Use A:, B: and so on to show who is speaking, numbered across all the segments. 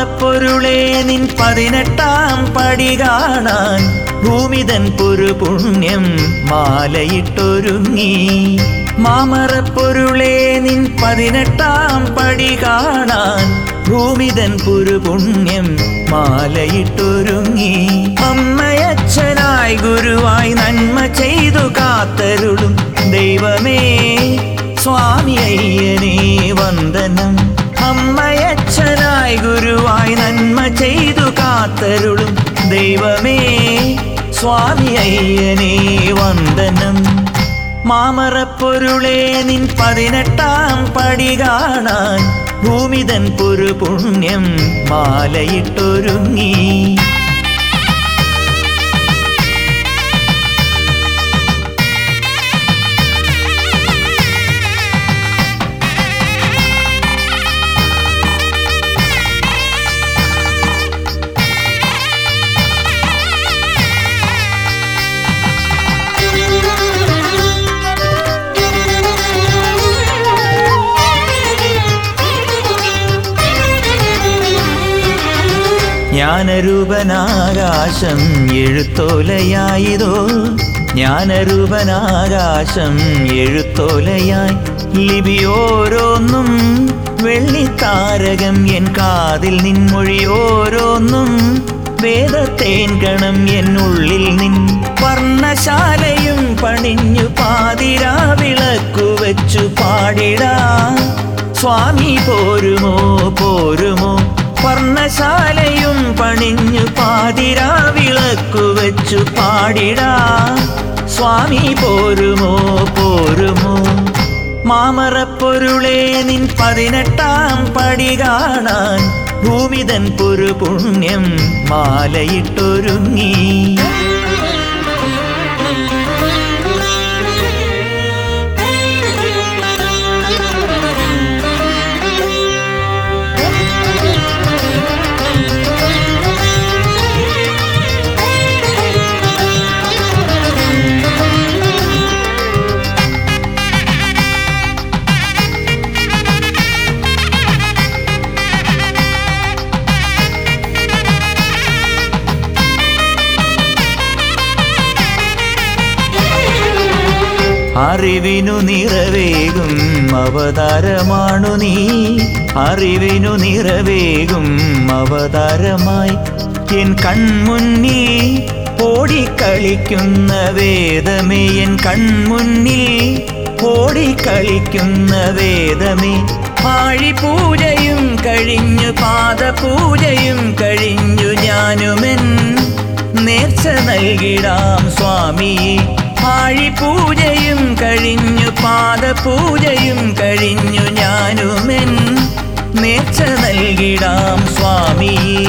A: മാമറപ്പൊരുളേ നിൻ 18-ാം പടി കാണാൻ ഭൂമിതൻ പുരുപുണ്യം മാലയിട്ടൊരുങ്ങി. മാമറപ്പൊരുളേ നിൻ 18-ാം പടി കാണാൻ ഭൂമിതൻ പുരുപുണ്യം മാലയിട്ടൊരുങ്ങി. അമ്മയച്ഛനായി ഗുരുവായി നന്മ ചെയ്തു കാത്തരുളും ദൈവമേ സ്വാമി അയ്യനേ വന്ദനം. അമ്മയച്ഛനായി ഗുരുവായി നന്മ ചെയ്തു കാത്തരുളും ദൈവമേ സ്വാമി അയ്യനേ വന്ദനം. മാമറപ്പൊരുളേ നിൻ 18-ാം പടി കാണാൻ ഭൂമിതൻ പുരുപുണ്യം മാലയിട്ടൊരുങ്ങി. ജ്ഞാനരൂപനാകാശം എഴുത്തോലയായിതോ, ജ്ഞാനരൂപനാകാശം എഴുത്തോലയായി ലിപിയോരോന്നും വെള്ളിത്താരകം എൻ കാതിൽ നിൻമൊഴിയോരോന്നും വേദത്തേൻ ഗണം എന്നുള്ളിൽ നിൻ വർണ്ണശാലയും പണിഞ്ഞു പാതിരാ വിളക്കു വെച്ചു പാടിടാ സ്വാമി പോരുമോ പോരുമോ. വർണ്ണശാലയും പണിഞ്ഞു പാതിരാ വിളക്കു വെച്ചു പാടിടാ സ്വാമി പോരുമോ പോരുമോ. മാമറപ്പൊരുളേ നിൻ 18-ാം പടി കാണാൻ ഭൂമിതൻ പുരുപുണ്യം മാലയിട്ടൊരുങ്ങി. അറിവിനു നിറവേകും അവതാരമാണു നീ, അറിവിനു നിറവേകും അവതാരമായി എൻ കൺമുന്നിൽ ഓടിക്കളിക്കുന്ന വേദമേ, എൻ കൺമുന്നിൽ ഓടിക്കളിക്കുന്ന വേദമേ. ആഴിപൂജയും കഴിഞ്ഞു പാദപൂജയും കഴിഞ്ഞു ഞാനുമെൻ നേർച്ച നൽകിടാം സ്വാമിയെ. ആഴിപൂജയും കഴിഞ്ഞു പാദപൂജയും കഴിഞ്ഞു ഞാനുമെൻ നേർച്ച നൽകിടാം സ്വാമിയെ.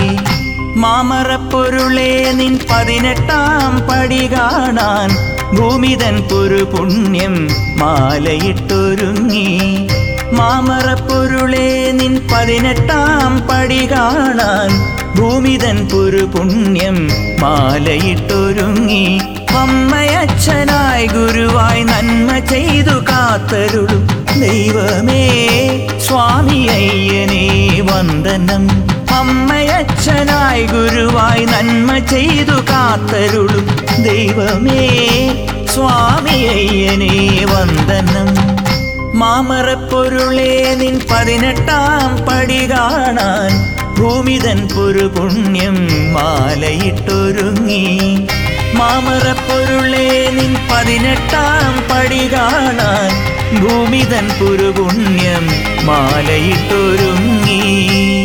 A: മാമറപ്പൊരുളേ നിൻ 18-ാം പടി കാണാൻ ഭൂമിതൻ പുരുപുണ്യം മാലയിട്ടൊരുങ്ങി. മാമറപ്പൊരുളേ നിൻ 18-ാം പടി കാണാൻ ഭൂമിതൻ പുരുപുണ്യം മാലയിട്ടൊരുങ്ങി. അമ്മയച്ഛനായി ഗുരുവായി നന്മ ചെയ്തു കാത്തരുളും ദൈവമേ സ്വാമി അയ്യനേ വന്ദനം. അമ്മയച്ഛനായി ഗുരുവായി നന്മ ചെയ്തു കാത്തരുളും ദൈവമേ സ്വാമി അയ്യനേ വന്ദനം. മാമറപ്പൊരുളേ നിൻ 18-ാം പടി കാണാൻ ഭൂമിതൻ പുരുപുണ്യം മാലയിട്ടൊരുങ്ങി. മാമറപ്പൊരുളേ നിൻ 18-ാം പടി കാണാൻ ഭൂമിതൻ പുരുപുണ്യം മാലയിട്ടൊരുങ്ങി.